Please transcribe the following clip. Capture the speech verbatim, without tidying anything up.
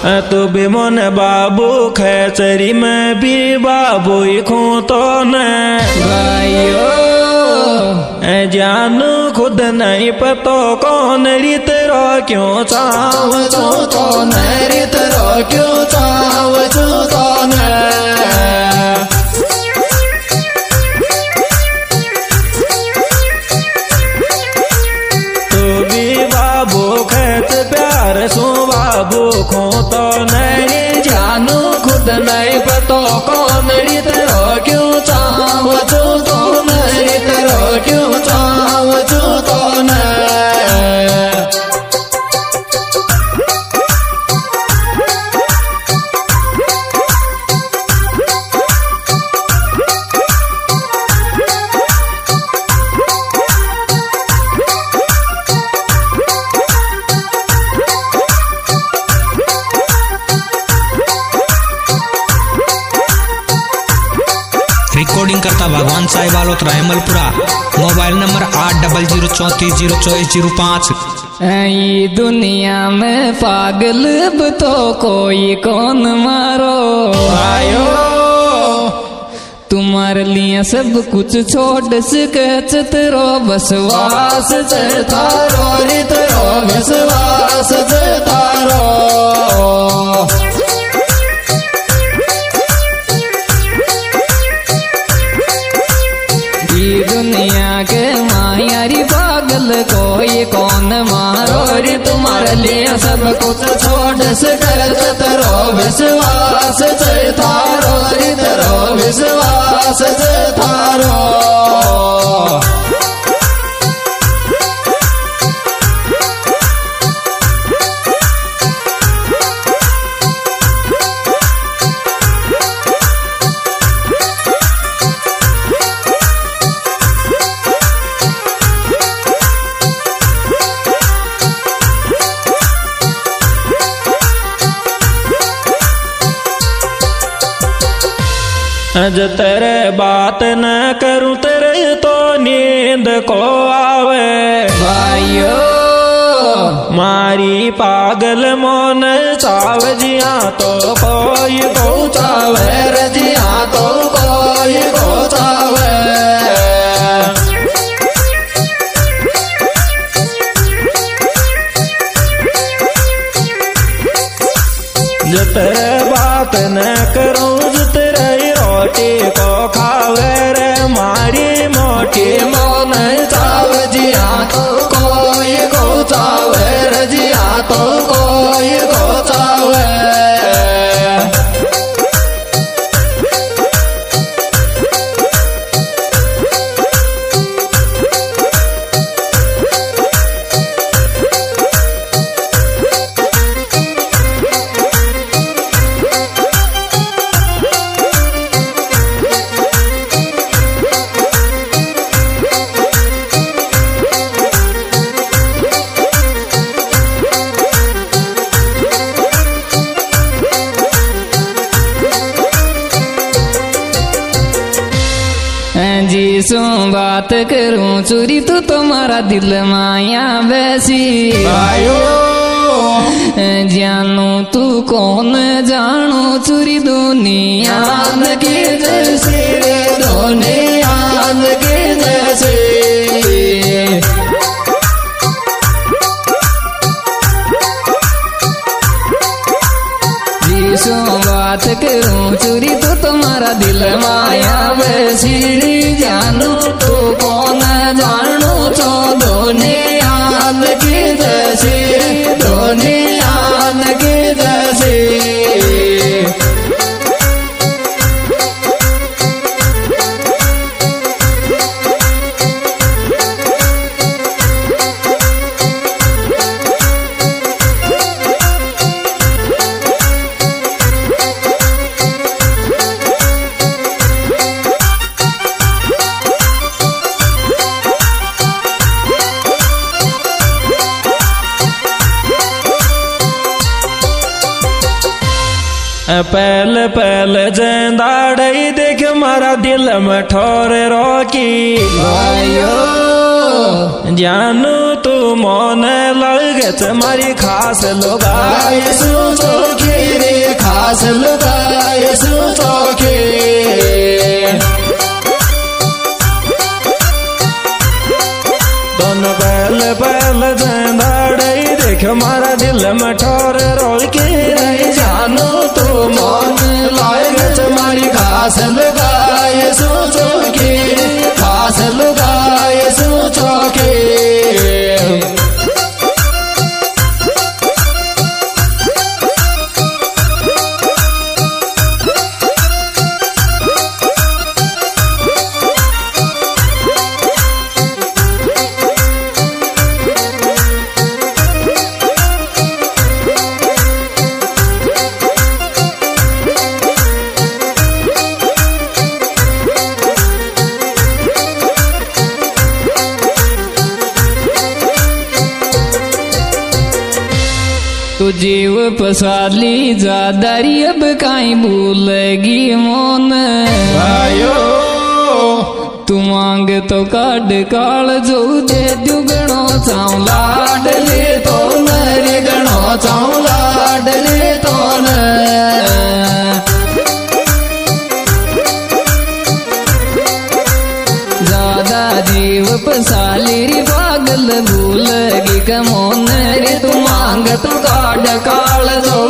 तू भी मन बाबू खेचरी में भी बाबू खू तो न भाइयो जानू खुद नहीं पतो कौन रीत रो क्यों चाव तू तो न रीत रो क्यों चाव तू तो न सो बाबू खो तो नहीं जानू खुद नहीं पतो कौन रीत रो क्यों चाव तू तो न रीत रो क्यों चाव तू तो न रिकॉर्डिंग करता भगवान साहिब आलोत रहमलपुरा। मोबाइल नंबर आठ डबल जीरो चौंतीस जीरो चौबीस जीरो पाँच। ये दुनिया में पागल तो कोई कौन मारो आयो तुम्हारे लिए सब कुछ छोड़ सकच तेरो बसवास तारो तेरो विश्वास तारो दुनिया के मायारी पागल कोई कौन मारो रे तुम्हारे लिए सब कुछ छोड़ सकत तेरो विश्वास तारो रे तेरो विश्वास तारो अज तेरे बात न करूं तेरे तो नींद को आवे भाइयो मारी पागल मोन चाव जिया तो कोई को चावे रजिया तो कोई को चावे तेरे बात न करूं तेरे रोटी को खावे रे मारी मोटी मोन चाव जिया तो कोई को चावे रजिया तो कोई को चावे जी सो बात करूं चोरी तो तुम्हारा दिल माया वैसी आयो जानू तू कौन जानू चोरी दुनिया के जैसे दुनिया के जैसे जी सो बात करूं चोरी तो तुम्हारा दिल माया वैसी जानू तो कौन जानू तो दुनिया के जैसे दुनिया के जैसे पहल पहल जेंदाड़ई देख मारा दिल में ठोर रोकी भाइयो जानू तू मोन लगे मारी खास लोग भाई सुनो के महल में ठोर रोल के नहीं जानो तो मन लाए तुम्हारी घास लगाए सोचो के घास लगाए सोचो के तो जीव पसाली जादारी अब काई भूलेगी मोन आयो तू मांग तो काड काल जो दे दुगणो चाव लाड ले तो नरे गणो चाव लाड ले तो न ज्यादा जीव पसाली री पागल भूलेगी कमोन रे तू मांग तो काड काल जो